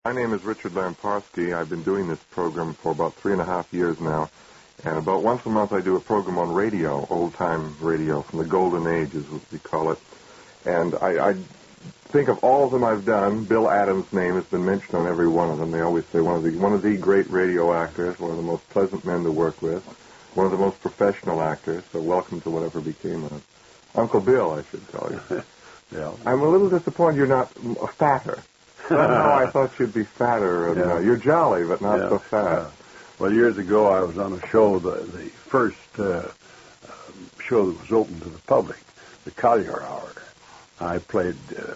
My name is Richard Lamparski. I've been doing this program for about 3.5 years now. And about once a month I do a program on radio, old-time radio, from the golden age is what we call it. And I think of all of them I've done, Bill Adams' name has been mentioned on every one of them. They always say one of the great radio actors, one of the most pleasant men to work with, one of the most professional actors. So welcome to whatever became of Uncle Bill, I should tell you. Yeah. I'm a little disappointed you're not fatter. Somehow I thought you'd be fatter. And, you're jolly, but not so fat. Well, years ago I was on a show, the first show that was open to the public, the Collier Hour. I played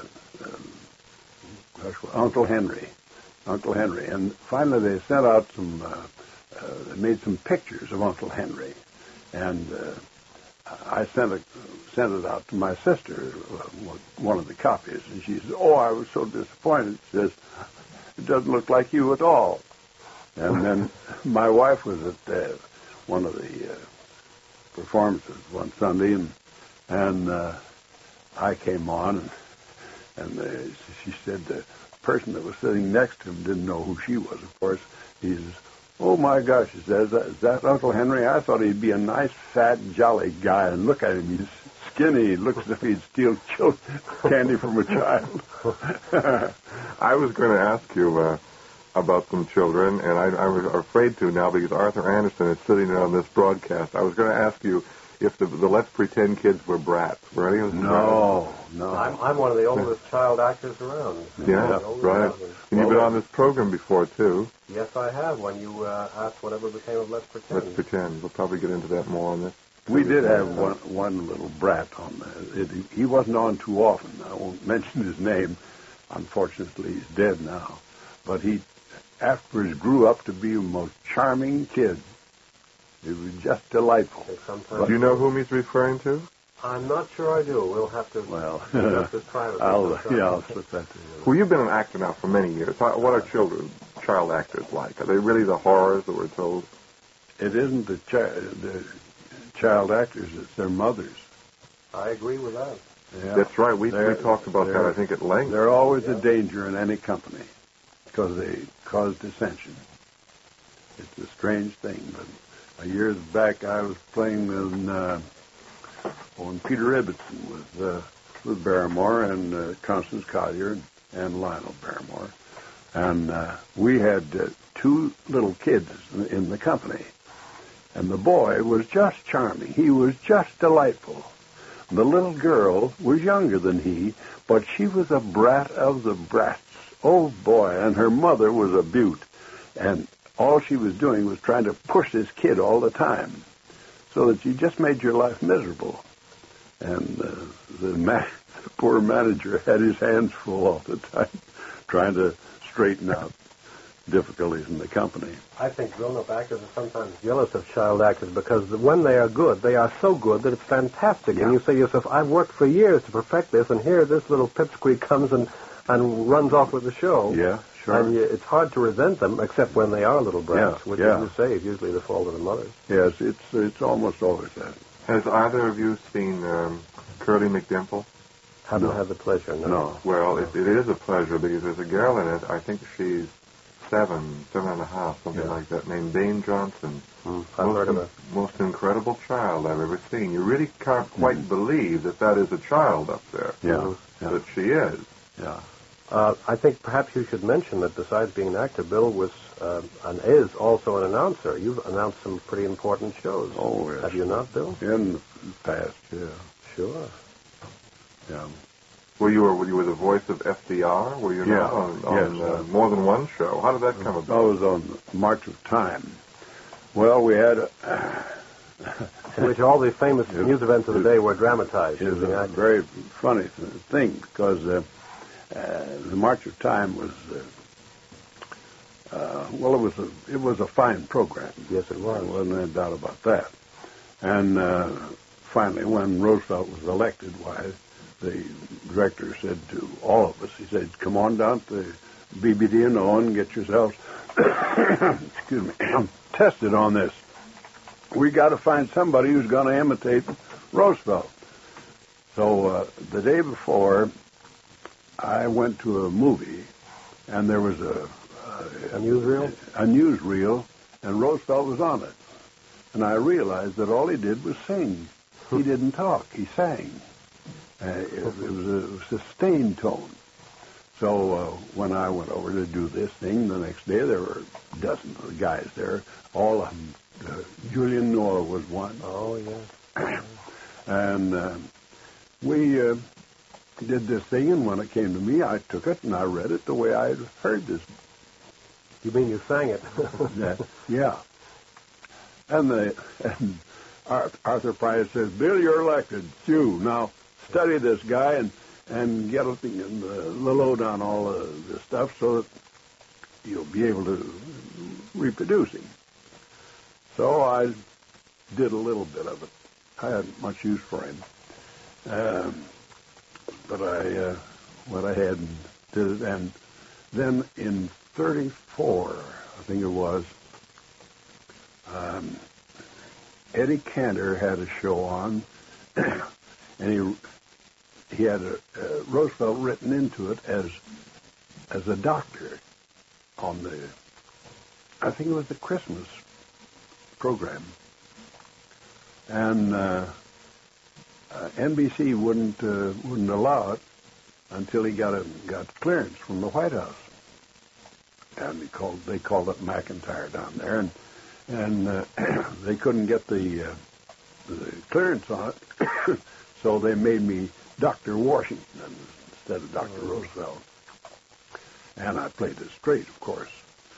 Uncle Henry. And finally they sent out they made some pictures of Uncle Henry. And I sent it out to my sister, one of the copies, and she said, "Oh, I was so disappointed." She says, "It doesn't look like you at all." And then my wife was at one of the performances one Sunday, and I came on, and she said the person that was sitting next to him didn't know who she was, of course. He says, "Oh, my gosh," he says, "is that Uncle Henry? I thought he'd be a nice, fat, jolly guy, and look at him, he's skinny. He looks as if he'd steal candy from a child." I was going to ask you about some children, and I was afraid to now because Arthur Anderson is sitting in on this broadcast. I was going to ask you if the Let's Pretend kids were brats. Were any of them No. I'm one of the oldest child actors around. Yeah, right. And you've been on this program before, too. Yes, I have, when you asked whatever became of Let's Pretend. Let's Pretend. We'll probably get into that more on this. We did have one little brat on there. He wasn't on too often. I won't mention his name. Unfortunately, he's dead now. But he afterwards grew up to be the most charming kid. It was just delightful. Do you know whom he's referring to? I'm not sure I do. We'll have to. Well, I'll slip that to you. Well, you've been an actor now for many years. What are child actors like? Are they really the horrors that we're told? It isn't the child actors; it's their mothers. I agree with that. Yeah. That's right. We talked about that, I think, at length. They're always a danger in any company because they cause dissension. It's a strange thing, but years back I was playing on Peter Ibbotson with Barrymore and Constance Collier and Lionel Barrymore, and we had two little kids in the company, and the boy was just charming. He was just delightful. The little girl was younger than he, but she was a brat of the brats. Oh, boy, and her mother was a beaut, and all she was doing was trying to push this kid all the time, so that she just made your life miserable. And the poor manager had his hands full all the time, trying to straighten out difficulties in the company. I think grown-up actors are sometimes jealous of child actors because when they are good, they are so good that it's fantastic. Yeah. And you say to yourself, I've worked for years to perfect this, and here this little pipsqueak comes and runs off with the show. Yeah, sure. And it's hard to resent them, except when they are little brats, which, as you say, is usually the fault of the mothers. Yes, it's almost always that. Has either of you seen Curly McDimple? Haven't had the pleasure, no. No. Well, it is a pleasure because there's a girl in it, I think she's 7 and a half, something like that, named Dane Johnson. I've heard of her. Most incredible child I've ever seen. You really can't quite believe that is a child up there. Yeah. That she is. Yeah. I think perhaps you should mention that besides being an actor, Bill was and is also an announcer. You've announced some pretty important shows. Oh, yes. Have you not, Bill? In the past, yeah. Sure. Yeah. Were you the voice of FDR? Were you not on more than one show? How did that come about? I was on March of Time. Well, we had in which all the famous news events of the day were dramatized. It was a very funny thing because the March of Time was it was a fine program. Yes, it was. There wasn't any doubt about that. And finally, when Roosevelt was elected, the director said to all of us, he said, "Come on down to BBD and O and get yourselves excuse me, tested on this. We got to find somebody who's going to imitate Roosevelt." So the day before, I went to a movie and there was a newsreel? A newsreel, and Roosevelt was on it. And I realized that all he did was sing. He didn't talk. He sang. It was a sustained tone. So when I went over to do this thing the next day, there were dozens of guys there. All of them. Julian Noah was one. Oh, yeah. And we did this thing, and when it came to me, I took it and I read it the way I'd heard this. You mean you sang it? Yeah. And Arthur Price says, "Bill, you're elected. Phew. Now study this guy and get the load on all of this stuff so that you'll be able to reproduce him." So I did a little bit of it. I hadn't much use for him. But I went ahead and did it. And then in 1934, I think it was, Eddie Cantor had a show on, and he had Roosevelt written into it as a doctor on I think it was the Christmas program. And NBC wouldn't allow it until he got clearance from the White House, and they called it McIntyre down there, and they couldn't get the clearance on it, so they made me Dr. Washington instead of Dr. Roosevelt, and I played it straight, of course.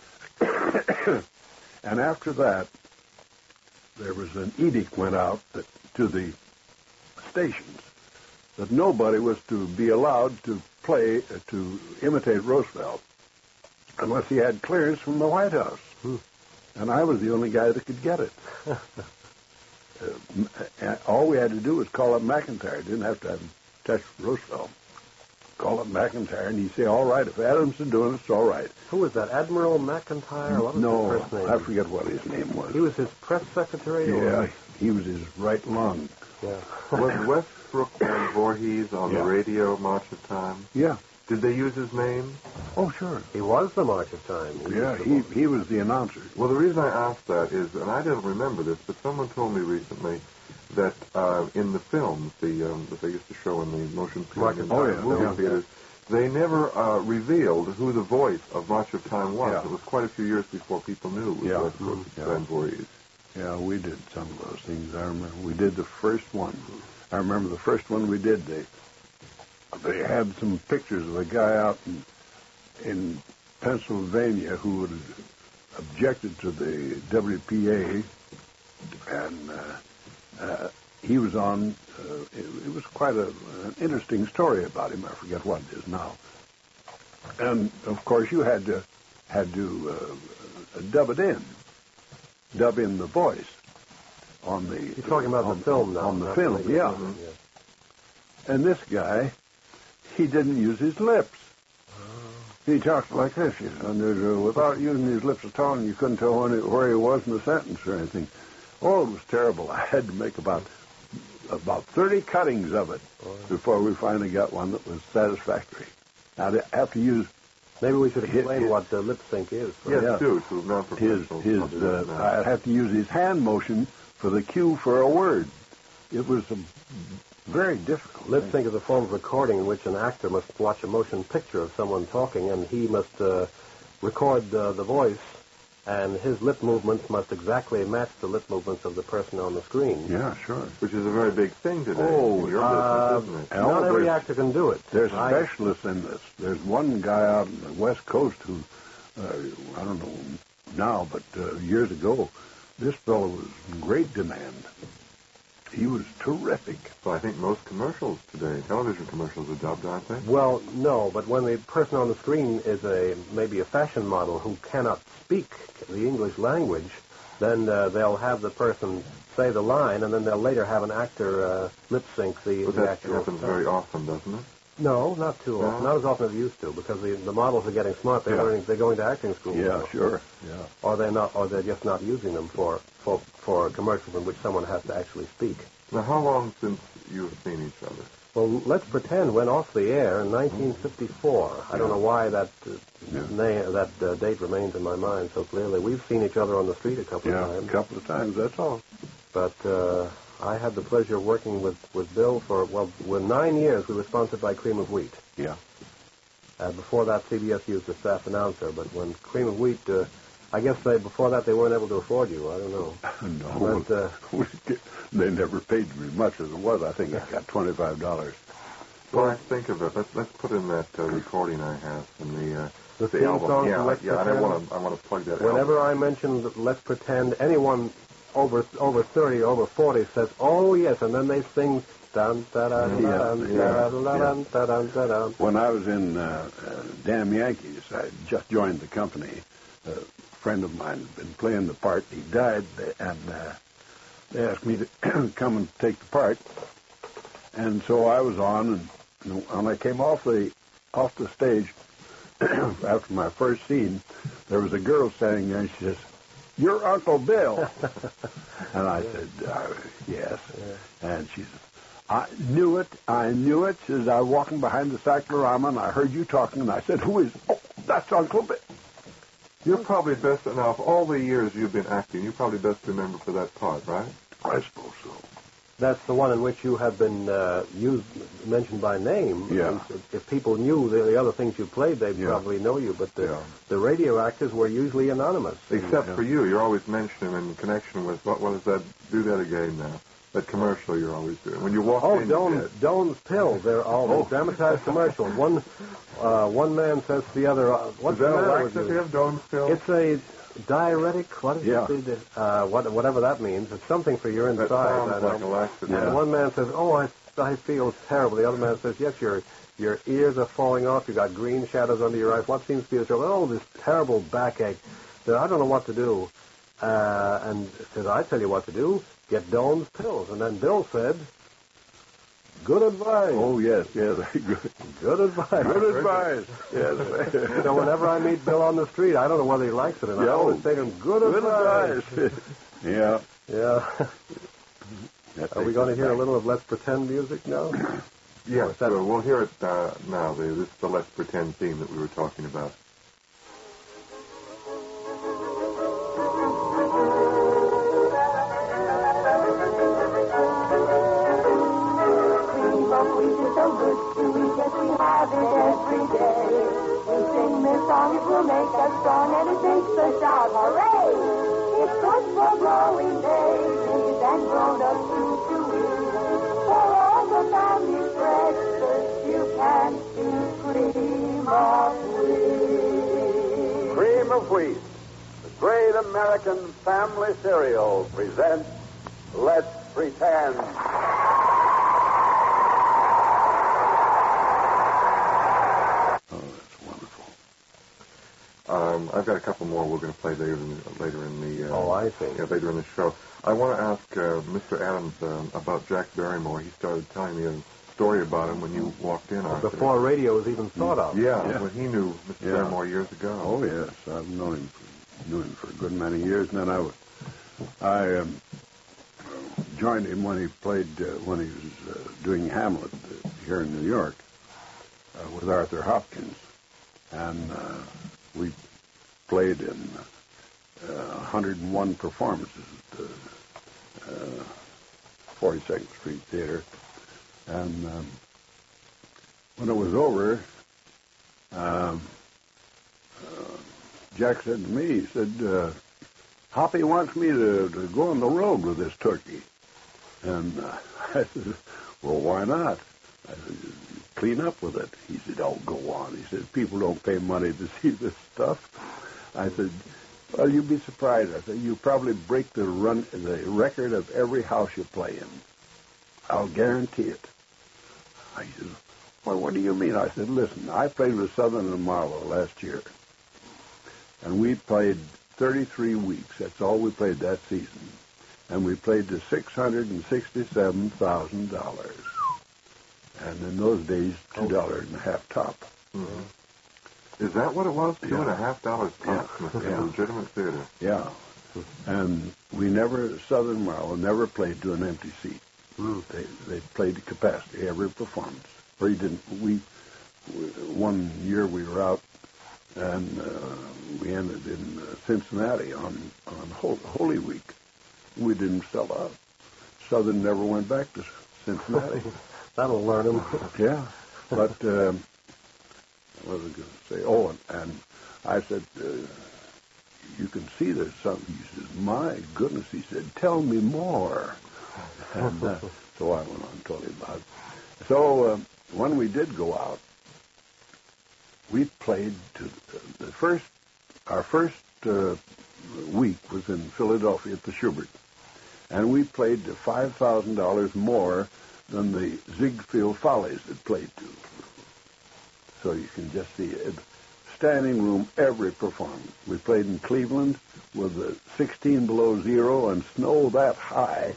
And after that, there was an edict went out to the stations that nobody was to be allowed to imitate Roosevelt unless he had clearance from the White House. And I was the only guy that could get it. All we had to do was call up McIntyre. Didn't have to touch Roosevelt. Call up McIntyre, and he'd say, "All right, if Adams is doing it, it's all right." Who was that, Admiral McIntyre? What was his first name? I forget what his name was. He was his press secretary? Yeah, he was his right lung. Yeah. Was Westbrook and Voorhees on the radio March of Time? Yeah. Did they use his name? Oh, sure. He was the March of Time. He was the announcer. Well, the reason I asked that is, and I didn't remember this, but someone told me recently that in the films, that they used to show in the motion picture movie theaters, they never revealed who the voice of March of Time was. Yeah. It was quite a few years before people knew it was Westbrook and Voorhees. Yeah, we did some of those things. I remember we did the first one. I remember the first one we did. They had some pictures of a guy out in Pennsylvania who had objected to the WPA, and he was on. It was quite an interesting story about him. I forget what it is now. And of course, you had to dub in the voice on the. You're talking about the film now. On the film, yeah. And this guy, he didn't use his lips. He talked like this, and without using his lips at all, and you couldn't tell where he was in the sentence or anything. Oh, it was terrible. I had to make about 30 cuttings of it before we finally got one that was satisfactory. I'd have to use. Maybe we should explain what the lip sync is. Yes, do, to non-professionals. I'd have to use his hand motion for the cue for a word. It was very difficult. Lip sync is a form of recording in which an actor must watch a motion picture of someone talking, and he must record the voice, and his lip movements must exactly match the lip movements of the person on the screen. Yeah, sure. Which is a very big thing today. Oh, in your business, isn't it? Not every actor can do it. There's specialists in this. There's one guy out on the West Coast who, I don't know now, but years ago, this fellow was in great demand. He was terrific. So I think most commercials today, television commercials, are dubbed, aren't they? Well, no, but when the person on the screen is maybe a fashion model who cannot speak the English language, then they'll have the person say the line, and then they'll later have an actor lip sync the actual. That happens very often, doesn't it? No, not too often. Not as often as it used to, because the models are getting smart. They're learning. They're going to acting school. Yeah, sure. Yeah. Or they're not. Or they're just not using them for commercials in which someone has to actually speak. Now, how long since you have seen each other? Well, Let's Pretend went off the air in 1954. I don't know why that date remains in my mind so clearly. We've seen each other on the street a couple of times. Yeah, a couple of times, that's all. But I had the pleasure of working with Bill for 9 years. We were sponsored by Cream of Wheat. Yeah. Before that, CBS used a staff announcer, but when Cream of Wheat, I guess before that they weren't able to afford you. I don't know. No, but, they never paid me much as it was. I think I got $25. Well, I think of it. Let's put in that recording I have from the theme album. song. Yeah, Let's I want to plug that. Whenever album. I mention Let's Pretend, anyone over 30, over 40 says, "Oh yes," and then they sing. Dun, da, da, da, da, da, da. When I was in Damn Yankees, I just joined the company. A friend of mine had been playing the part. He died, and they asked me to come and take the part. And so I was on, and when I came off the stage after my first scene, there was a girl standing there, and she says, "You're Uncle Bill." And I said, "Yes." And she said, "I knew it. She says, "I was walking behind the cyclorama, and I heard you talking, and I said, 'Who is?' Oh, that's Uncle Bill." You're probably best, now, of all the years you've been acting, you're probably best remembered for that part, right? I suppose so. That's the one in which you have been mentioned by name. Yeah. If people knew the other things you played, they'd probably know you. But the radio actors were usually anonymous. Except for you. You're always mentioning him in connection with, what is that? Do that again now. That commercial you're always doing. When you walk in... Doan's Pills. They're all dramatized commercials. One man says to the other, "What's the matter with you?" Doan's Pills? It's a diuretic. What is it? Whatever that means. It's something for your inside. That sounds like a laxative. And one man says, "Oh, I feel terrible." The other man says, "Yes, your ears are falling off. You got green shadows under your eyes. What seems to be the trouble?" "Oh, this terrible backache. I don't know what to do." And says, "I tell you what to do. Get Doan's Pills." And then Bill said, "Good advice." Oh, yes, very good. Good advice. Good advice. Yes. So whenever I meet Bill on the street, I don't know whether he likes it or not. I always say to him, "Good advice." Yeah. Yeah. Are we going to hear a little of Let's Pretend music now? Yes, we'll hear it now. This is the Let's Pretend theme that we were talking about. Have it every day. We sing this song, it will make us strong, and it makes us shout, hooray! It's good for growing babies and grown-ups to eat. For all the family's breakfast, you can choose Cream of Wheat. Cream of Wheat, the great American family cereal, presents Let's Pretend. I've got a couple more we're going to play later in the I see. later in the show. I want to ask Mr. Adams about Jack Barrymore. He started telling me a story about him when you walked in. Before radio was even thought of. Yeah, when he knew Mr. Barrymore years ago. Oh yes, I've known him for a good many years, and then I joined him when he played when he was doing Hamlet here in New York with Arthur Hopkins, and we played in 101 performances at the 42nd Street Theater. And when it was over, Jack said to me, he said, "Hoppy wants me to go on the road with this turkey." And I said, "Well, why not?" I said, "Clean up with it." He said, "Oh, go on." He said, "People don't pay money to see this stuff." I said, "Well, you'd be surprised." I said, "You probably break the record of every house you play in. I'll guarantee it." He said, "Well, what do you mean?" I said, "Listen, I played with Southern and Marlowe last year, and we played 33 weeks. That's all we played that season. And we played to $667,000. And in those days, $2.50 top." Mm-hmm. Is that what it was? $2.50 top in a legitimate theater? Yeah. And Southern Marlowe never played to an empty seat. They played to capacity every performance. Or one year we were out, and we ended in Cincinnati on Holy Week. We didn't sell out. Southern never went back to Cincinnati. That'll learn them. Yeah, but what was I going to say? Oh, and I said, you can see there's something. He says, my goodness, he said, tell me more. And so I went on and told him about it. So when we did go out, we played to our first week was in Philadelphia at the Schubert, and we played to $5,000 more than the Ziegfeld Follies had played to. So you can just see it. Standing room every performance. We played in Cleveland with 16 below zero and snow that high,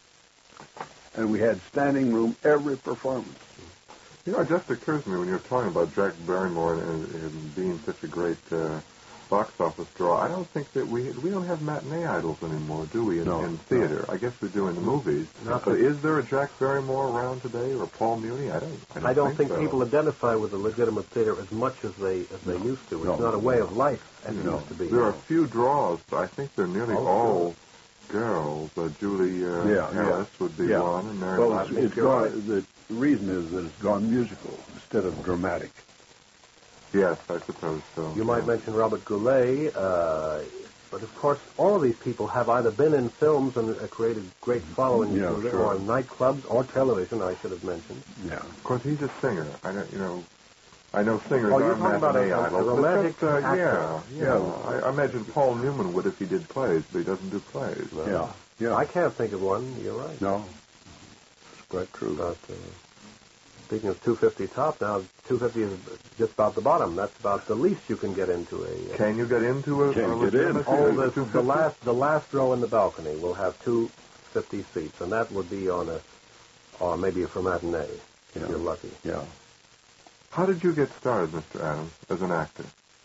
and we had standing room every performance. You know, it just occurs to me when you're talking about Jack Barrymore and being such a great box office draw, I don't think that we don't have matinee idols anymore, do we, in theater? No. I guess we do in the movies. But is there a Jack Barrymore around today, or Paul Muni? I don't think so. People identify with the legitimate theater as much as they used to. It's not a way of life as it used to be. There are a few draws, but I think they're nearly all girls. Julie Harris would be one, and Mary. Well, it's gone. The reason is that it's gone musical instead of dramatic. Yes, I suppose so. You might mention Robert Goulet, but of course, all of these people have either been in films and created great followings, or in nightclubs or television. I should have mentioned. Yeah, of course, he's a singer. I know singers you're are talking about a romantic actor. Yeah. I imagine Paul Newman would if he did plays, but he doesn't do plays. Yeah. I can't think of one. You're right. No, it's quite true. But, speaking of 250 top, now 250 is just about the bottom. That's about the least you can get into a. Can you get into a? Can get in? The last row in the balcony will have 250 seats, and that would be on or maybe for matinee if you're lucky. Yeah. How did you get started, Mr. Adams, as an actor?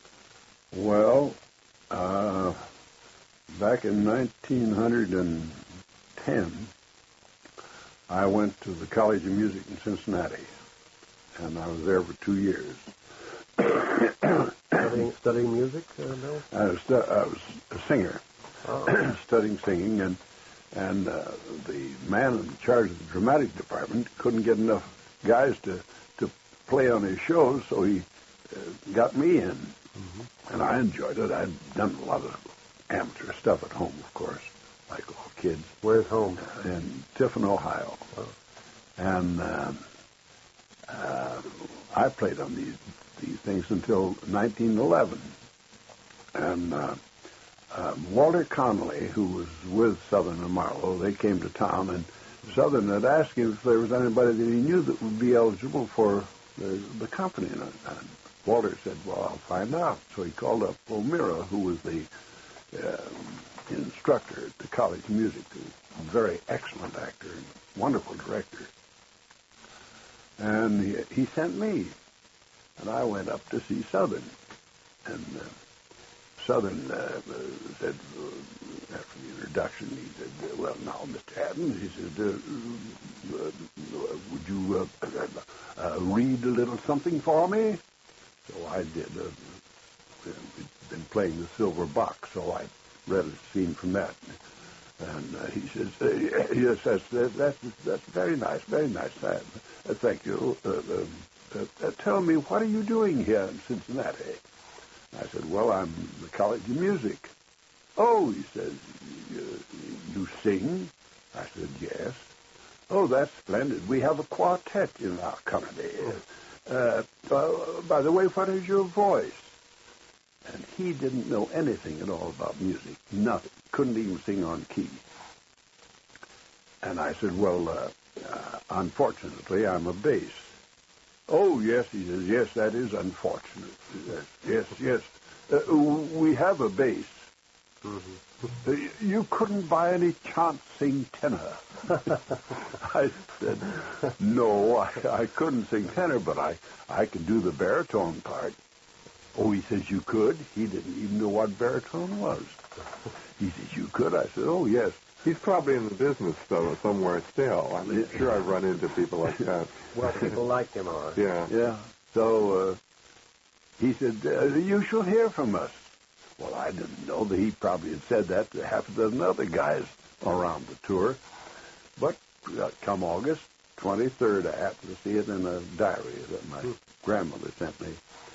Well, back in 1910. I went to the College of Music in Cincinnati, and I was there for 2 years. Studying music, Bill? I was a singer, studying singing, and the man in charge of the dramatic department couldn't get enough guys to play on his shows, so he got me in, and I enjoyed it. I'd done a lot of amateur stuff at home, of course, like all kids. Where's home? In Tiffin, Ohio. Oh. And I played on these things until 1911. And Walter Connolly, who was with Southern and Marlowe, they came to town, and Southern had asked him if there was anybody that he knew that would be eligible for the company. And Walter said, well, I'll find out. So he called up O'Meara, who was the instructor at the College of Music, a very excellent actor and wonderful director. And he sent me, and I went up to see Southern. And Southern said, after the introduction, he said, well, now, Mr. Adams, he said, would you read a little something for me? So I did. We'd been playing the Silver Box, so I read a scene from that. And he says, yes, that's very nice, very nice. Thank you. Tell me, what are you doing here in Cincinnati? I said, well, I'm in the College of Music. Oh, he says, you sing? I said, yes. Oh, that's splendid. We have a quartet in our company. By the way, what is your voice? And he didn't know anything at all about music, nothing. Couldn't even sing on key. And I said, well, unfortunately, I'm a bass. Oh, yes, he says, yes, that is unfortunate. Yes. We have a bass. You couldn't by any chance sing tenor. I said, no, I couldn't sing tenor, but I could do the baritone part. Oh, he says, you could? He didn't even know what baritone was. He says, you could? I said, oh, yes. He's probably in the business, though, somewhere still. I'm sure I've run into people like that. Well, people like him are. Yeah. Yeah. So he said, you shall hear from us. Well, I didn't know that he probably had said that to half a dozen other guys around the tour. But come August 23rd, I happened to see it in a diary that my grandmother sent me.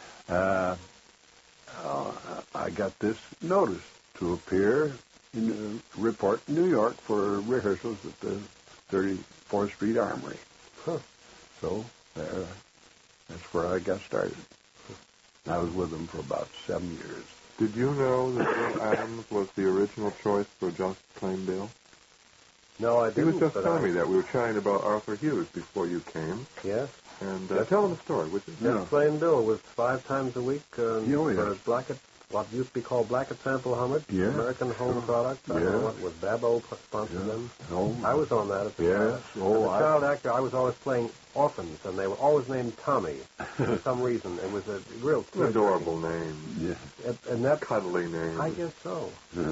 I got this notice to appear in a report in New York for rehearsals at the 34th Street Armory. Huh. So that's where I got started. I was with them for about 7 years. Did you know that Bill Adams was the original choice for Just Plain Bill? No, I He didn't. was just but telling me that. We were chatting about Arthur Hughes before you came. Yes. And tell them the story, would you? Just Plain Bill was 5 times a week yeah. for Blackett, what used to be called Blackett Sample Hummus, Yeah. American home product. I don't know what was Babbo sponsored them. Oh, I was on that at the yes. time. Oh, As a child actor, I was always playing orphans, and they were always named Tommy for some reason. It was a real Adorable name. Yeah. and that Cuddly name. I guess so. Yeah.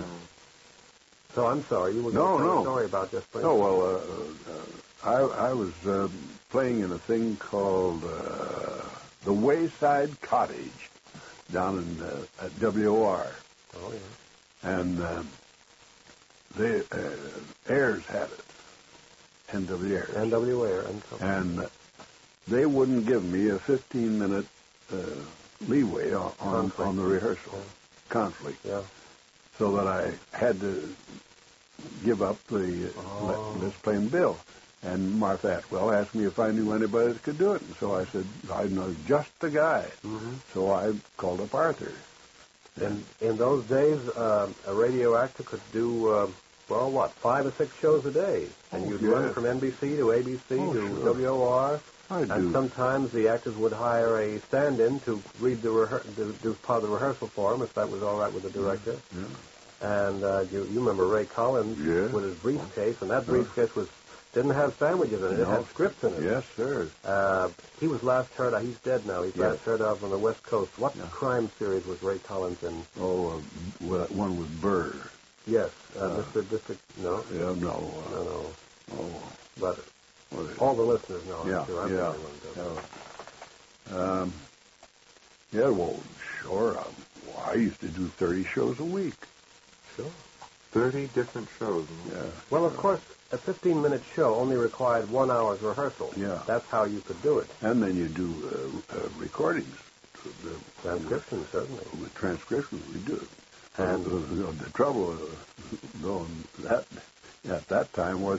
So I'm sorry, you were No, going to tell no. a story about Just Plain Oh, Bill. well, I was playing in a thing called the Wayside Cottage down in at WOR. Oh, yeah. And the Ayers had it, NW Ayers. NWA and so And they wouldn't give me a 15-minute leeway on the rehearsal. Yeah. Conflict. Yeah. So that I had to give up the Let's Plain Bill. And Martha Atwell asked me if I knew anybody that could do it. And so I said, I know just the guy. Mm-hmm. So I called up Arthur. In those days, a radio actor could do, 5 or 6 shows a day. And you'd run from NBC to ABC to sure. WOR. I do. And sometimes the actors would hire a stand-in to read do part of the rehearsal for him, if that was all right with the director. Yeah. And you remember Ray Collins Yeah. with his briefcase, and that briefcase didn't have sandwiches in it. It had scripts in it. Yes, sir. He was last heard of. He's dead now. He's last heard of on the West Coast. What crime series was Ray Collins in? Oh, one with Burr. Yes, Mr. District. No. Yeah, no. No. Oh, But what is it? all the listeners know. Yeah, I'm sure. I'm the only one who doesn't. Yeah, well, sure. I used to do 30 shows a week. Sure. 30 different shows. Yeah. Well, of course, a 15-minute show only required 1 hour's rehearsal. Yeah. That's how you could do it. And then you do recordings. Transcription, certainly. With transcriptions, we do it. And the trouble, though, at that time was,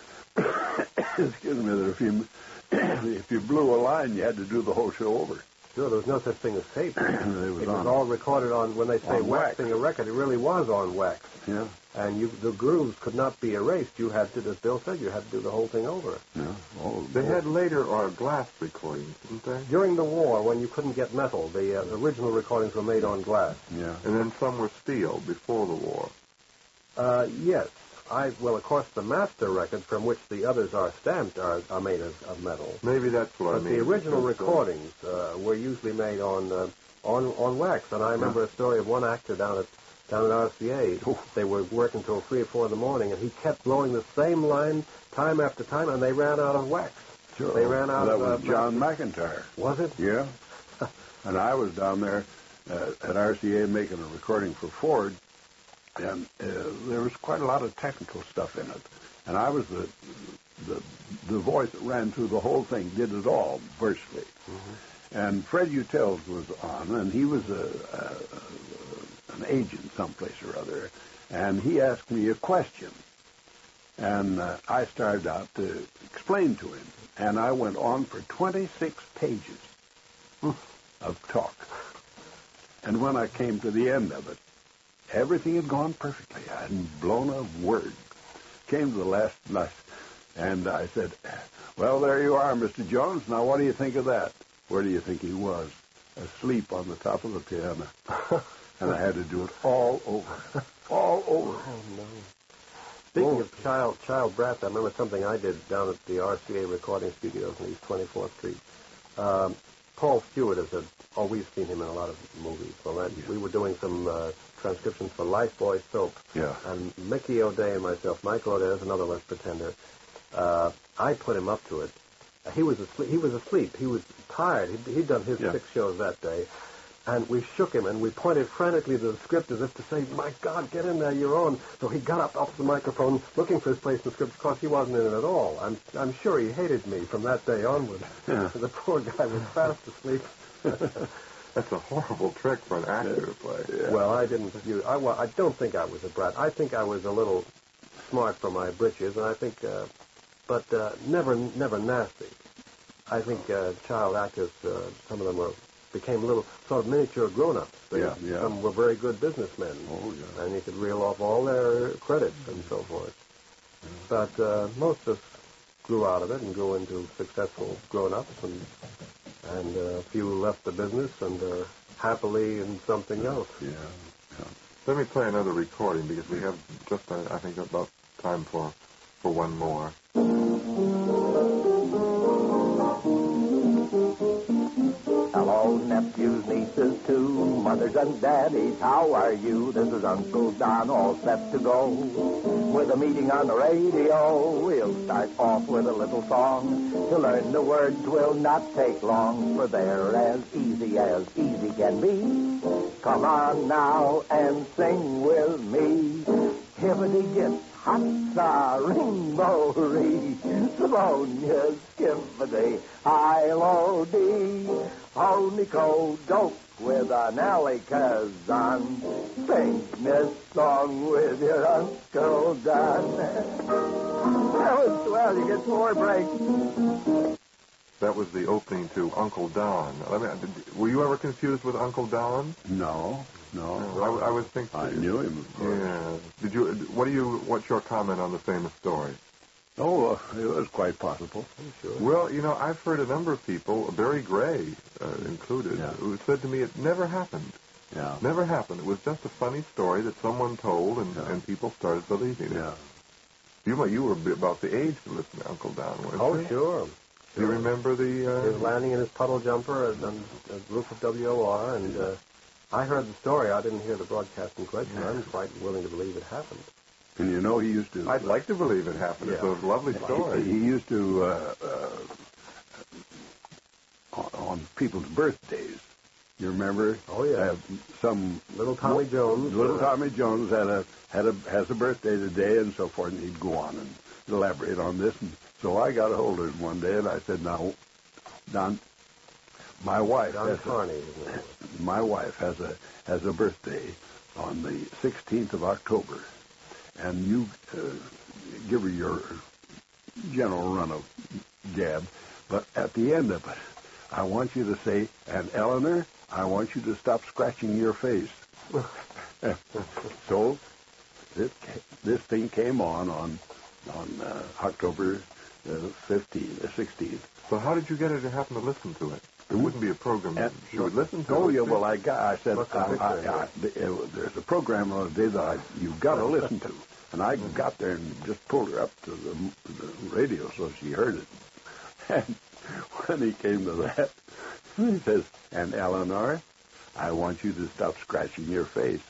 excuse me, that if you blew a line, you had to do the whole show over. sure, there was no such thing as tape. It was all recorded on, when they say on wax. waxing a record, it really was on wax. Yeah. And the grooves could not be erased. You had to, as Bill said, you had to do the whole thing over. Yeah. Oh, They had later glass recordings, didn't they? During the war, when you couldn't get metal, the original recordings were made on glass. Yeah. And then some were steel before the war. Yes. Well, of course, the master records from which the others are stamped are made of metal. Maybe that's what But I mean. the original because, recordings were usually made on wax. And I remember a story of one actor down at RCA. They were working till 3 or 4 in the morning, and he kept blowing the same line time after time, and they ran out of wax. Sure. They ran out that of... was John McIntyre. Was it? Yeah. And I was down there at RCA making a recording for Ford, and there was quite a lot of technical stuff in it. And I was the voice that ran through the whole thing, did it all virtually. Mm-hmm. And Fred Utels was on, and he was an agent someplace or other, and he asked me a question. And I started out to explain to him, and I went on for 26 pages of talk. And when I came to the end of it, everything had gone perfectly. I hadn't blown a word. Came to the last, and I said, well, there you are, Mr. Jones. Now, what do you think of that? Where do you think he was? Asleep on the top of the piano. And I had to do it all over. All over. Oh, no. Speaking of child brats, I remember something I did down at the RCA recording studios in East 24th Street. Paul Stewart is we've seen him in a lot of movies. Well, we were doing some transcriptions for Lifebuoy soap. Yeah. And Mickey O'Day and myself, Michael O'Day is another Let's Pretender. I put him up to it. He was asleep. He was tired. He'd done his 6 shows that day. And we shook him, and we pointed frantically to the script as if to say, my God, get in there, you're on. So he got up off the microphone, looking for his place in the script. Of course, he wasn't in it at all. I'm sure he hated me from that day onward. Yeah. The poor guy was fast asleep. That's a horrible trick for an actor to play. Yeah. Well, I don't think I was a brat. I think I was a little smart for my britches, and I think, but never nasty. I think child actors, some of them became little sort of miniature grown-ups. Some were very good businessmen. Oh, yeah. And you could reel off all their credits and so forth. Yeah. But most of us grew out of it and grew into successful grown-ups, and a few left the business and are happily in something else. Yeah. Let me play another recording because we have just, I think, about time for one more. Hello, nephews, nieces, too, mothers and daddies, how are you? This is Uncle Don, all set to go with a meeting on the radio. We'll start off with a little song. To learn the words will not take long, for they're as easy can be. Come on now and sing with me. Hibbity-git, hot-sa, ring-bo-ree, Salonia, skippity, high-low-dee, ho-nico-doke with an alley-kazan. Sing this song with your Uncle Don. That was swell. You get 4 breaks. That was the opening to Uncle Don. Were you ever confused with Uncle Don? No. I was thinking. I knew him, of course. Yeah. Did you? What's your comment on the famous story? Oh, it was quite possible. Sure. Well, I've heard a number of people, Barry Gray included, who said to me it never happened. Yeah. Never happened. It was just a funny story that someone told, and people started believing it. Yeah. You were about the age to listen to Uncle Don, weren't you? Oh, sure. Do you remember the... He was landing in his puddle jumper on the roof of WOR, and I heard the story. I didn't hear the broadcast in question. I'm quite willing to believe it happened. And he used to... I'd like to believe it happened. It's a lovely story. He used to, on people's birthdays, you remember? Oh, yeah. Some... Little Tommy Jones. Little Tommy Jones has a birthday today and so forth, and he'd go on and elaborate on this. And so I got a hold of him one day, and I said, now, Don, my wife... Don Carney. My wife has a birthday on the 16th of October, and you give her your general run of gab, but at the end of it, I want you to say, and Eleanor, I want you to stop scratching your face. So this thing came on October 16th. So how did you get her to happen to listen to it? It wouldn't be a program she would listen to. Oh, yeah, well, I said, there's a program on the day that you've got to listen to. And I got there and just pulled her up to the radio so she heard it. And when he came to that, he says, and Eleanor, I want you to stop scratching your face.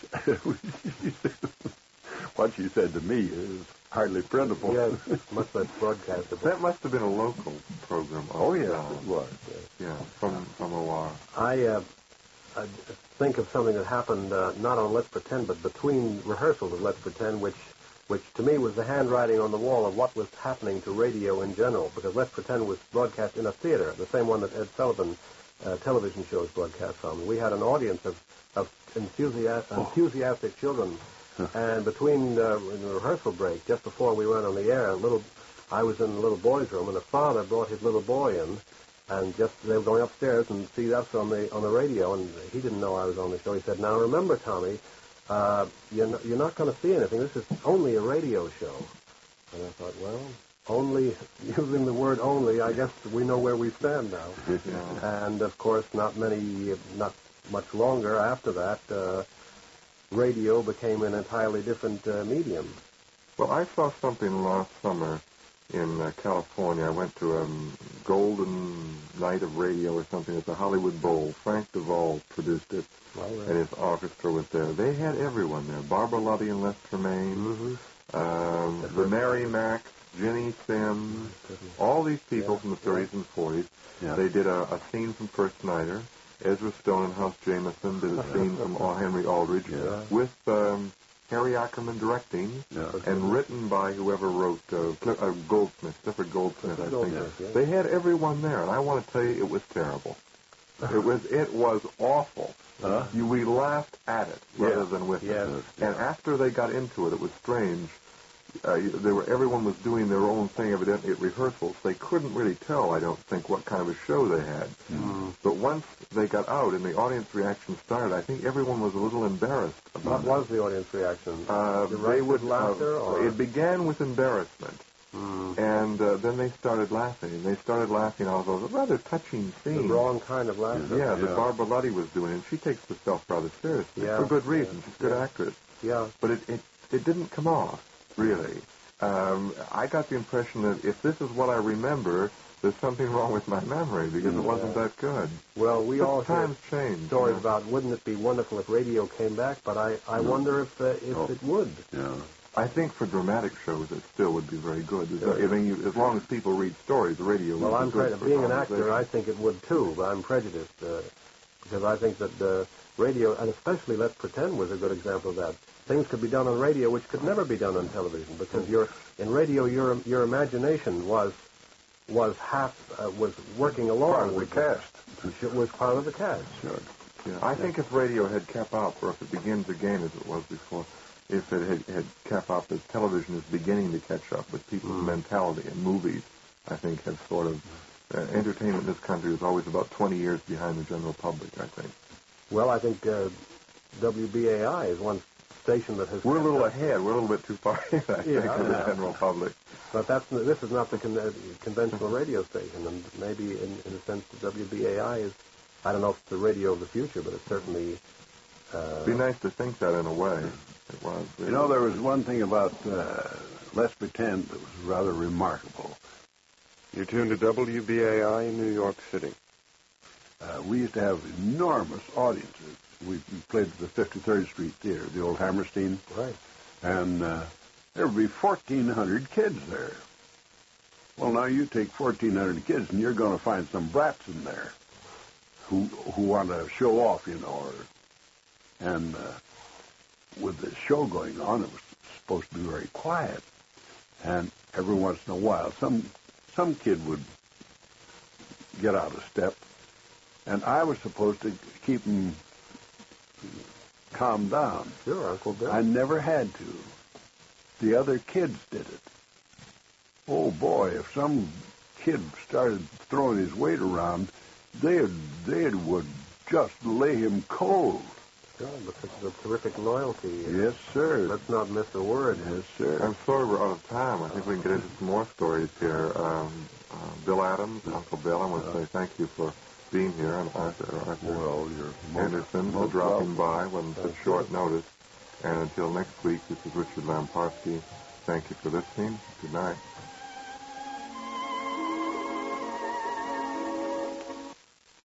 What she said to me is hardly printable. Yes, much less broadcastable. That must have been a local program. Oh, yes, it was. Yeah, from OR. I think of something that happened not on Let's Pretend, but between rehearsals of Let's Pretend, which to me was the handwriting on the wall of what was happening to radio in general, because Let's Pretend was broadcast in a theater, the same one that Ed Sullivan television shows broadcast from. We had an audience of enthusiastic children. And between in the rehearsal break, just before we went on the air, I was in the little boy's room, and the father brought his little boy in, and they were going upstairs and see us on the radio, and he didn't know I was on the show. He said, "Now remember, Tommy, you're not going to see anything. This is only a radio show." And I thought, well, only using the word "only," I guess we know where we stand now. And of course, not much longer after that. Radio became an entirely different medium. Well, I saw something last summer in California. I went to a Golden Night of Radio or something at the Hollywood Bowl. Frank Duvall produced it, and his orchestra was there. They had everyone there. Barbara Luddy and Les Tremaine, the Mary Macs, Ginny Sims, all these people from the 30s and 40s. Yeah. They did a scene from First Nighter. Ezra Stone and House Jameson did a scene from Henry Aldridge with Harry Ackerman directing and written by whoever wrote Goldsmith, Clifford Goldsmith, I think. They had everyone there, and I want to tell you, it was terrible. It was awful. We laughed at it rather than with it. And after they got into it, it was strange. Everyone was doing their own thing, evidently, at rehearsals. They couldn't really tell, I don't think, what kind of a show they had. But once they got out and the audience reaction started, I think everyone was a little embarrassed about What was the audience reaction? They would laughter? Or? It began with embarrassment. And then they started laughing. And they stared laughing all those rather touching scenes. The wrong kind of laughter. Yeah, that Barbara Luddy was doing. And she takes herself rather seriously for good reason. She's a good actress. Yeah. But it didn't come off. Really. I got the impression that if this is what I remember, there's something wrong with my memory because it wasn't that good. Well, we all times change. Stories about wouldn't it be wonderful if radio came back, but I wonder if it would. Yeah. I think for dramatic shows it still would be very good. I mean, as long as people read stories, the radio would be good. Being an actor, I think it would too, but I'm prejudiced because I think that radio, and especially Let's Pretend was a good example of that. Things could be done on radio which could never be done on television because in radio your imagination was working along with the cast. It was part of the cast. Sure. Yeah. I think if radio had kept up, or if it begins again as it was before, if it had kept up as television is beginning to catch up with people's mentality, and movies, I think, have sort of entertainment in this country is always about 20 years behind the general public, I think. Well, I think WBAI is one station that has... We're a little ahead. We're a little bit too far ahead, I think, of the general public. But this is not the conventional radio station, and maybe in a sense the WBAI is, I don't know if it's the radio of the future, but it's certainly... It'd be nice to think that in a way. It was. You know, there was one thing about Let's Pretend that was rather remarkable. You tuned to WBAI in New York City. We used to have enormous audiences. We played at the 53rd Street Theater, the old Hammerstein. Right. And there would be 1,400 kids there. Well, now you take 1,400 kids, and you're going to find some brats in there who want to show off, you know. And with the show going on, it was supposed to be very quiet. And every once in a while, some kid would get out of step, and I was supposed to keep him calm down. Sure, Uncle Bill. I never had to. The other kids did it. Oh boy, if some kid started throwing his weight around, they would just lay him cold. Sure, because of the terrific loyalty. Yes, sir. Let's not miss a word. Yes, sir. I'm sorry we're out of time. I think we can get into some more stories here. Bill Adams, Uncle Bill, I want to say thank you for being here, and Arthur Anderson for dropping by on such short notice. And until next week, this is Richard Lamparski. Thank you for listening. Good night.